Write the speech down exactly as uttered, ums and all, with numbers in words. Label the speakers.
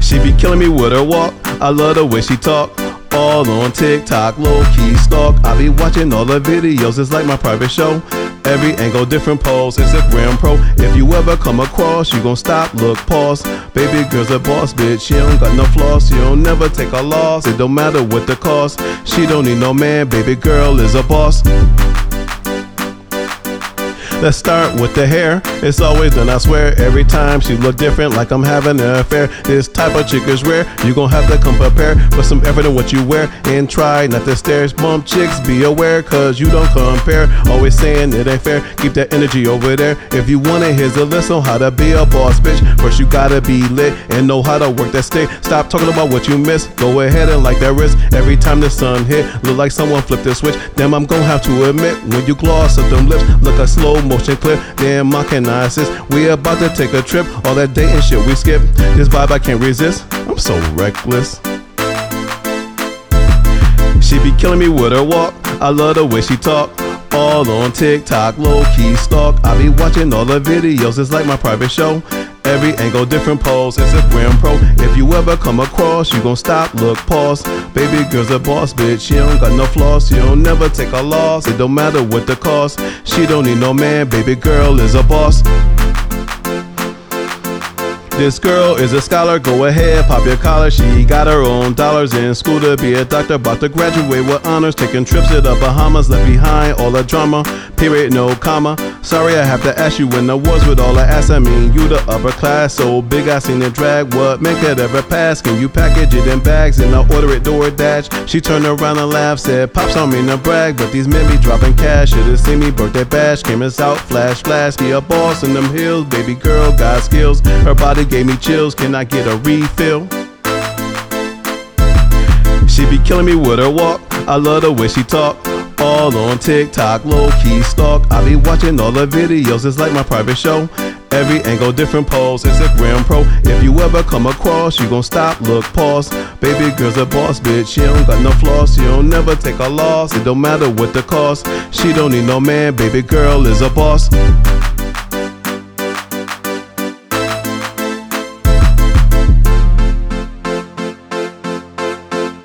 Speaker 1: She be killing me with her walk, I love the way she talk. All on TikTok, low-key stalk. I be watching all the videos, it's like my private show. Every angle, different pose, Instagram pro. If you ever come across, you gon' stop, look, pause. Baby girl's a boss, bitch, she don't got no flaws. She don't never take a loss, it don't matter what the cost. She don't need no man, baby girl is a boss. Let's start with the hair. It's always done, I swear. Every time she look different, like I'm having an affair. This type of chick is rare. You gon' have to come prepared with some effort in what you wear. And try not to stare. Bump chicks, be aware, cause you don't compare. Always saying it ain't fair. Keep that energy over there. If you want it, here's a list on how to be a boss, bitch. First you gotta be lit and know how to work that stick. Stop talking about what you miss. Go ahead and like that wrist. Every time the sun hit, look like someone flipped the switch. Damn, I'm gon' have to admit, when you gloss up them lips, look like slow motion clip. Damn, I cannot assist. We about to take a trip. All that dating shit we skip. This vibe I can't resist. I'm so reckless. She be killing me with her walk, I love the way she talk. All on TikTok, low-key stalk. I be watching all the videos, it's like my private show. Every angle, different pose, Instagram pro. If you ever come across, you gon' stop, look, pause. Baby girl's a boss, bitch, she don't got no flaws. She don't never take a loss, it don't matter what the cost. She don't need no man, baby girl is a boss. This girl is a scholar, go ahead, pop your collar. She got her own dollars, in school to be a doctor. About to graduate with honors, taking trips to the Bahamas. Left behind all the drama, period, no comma. Sorry I have to ask you when I was with all the ass. I mean you the upper class, so big I seen it drag. What man could ever pass? Can you package it in bags and I order it DoorDash? She turned around and laughed, said pops on me to brag, but these men be dropping cash. Should've seen me birthday bash, came us out, flash flash. Be a boss in them hills, baby girl got skills. Her body gave me chills, can I get a refill? She be killing me with her walk, I love the way she talk. All on TikTok, low-key stalk. I be watching all the videos, it's like my private show. Every angle, different pose, Instagram pro. If you ever come across, you gon' stop, look, pause. Baby girl's a boss, bitch, she don't got no flaws. She don't never take a loss, it don't matter what the cost. She don't need no man, baby girl is a boss.